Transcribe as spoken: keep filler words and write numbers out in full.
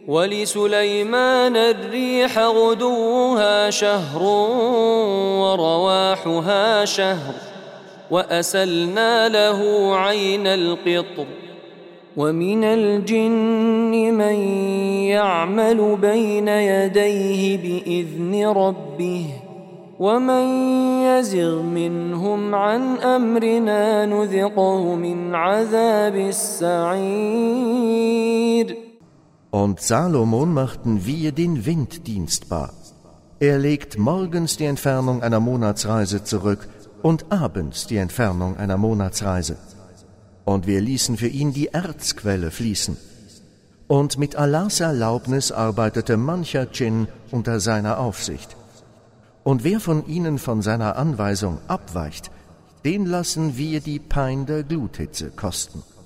ولسليمان الريح غدوها شهر ورواحها شهر وأسلنا له عين القطر ومن الجن من يعمل بين يديه بإذن ربه ومن يزغ منهم عن أمرنا نذقه من عذاب السعير. Und Salomon machten wir den Wind dienstbar. Er legt morgens die Entfernung einer Monatsreise zurück und abends die Entfernung einer Monatsreise. Und wir ließen für ihn die Erzquelle fließen. Und mit Allahs Erlaubnis arbeitete mancher Dschinn unter seiner Aufsicht. Und wer von ihnen von seiner Anweisung abweicht, den lassen wir die Pein der Gluthitze kosten.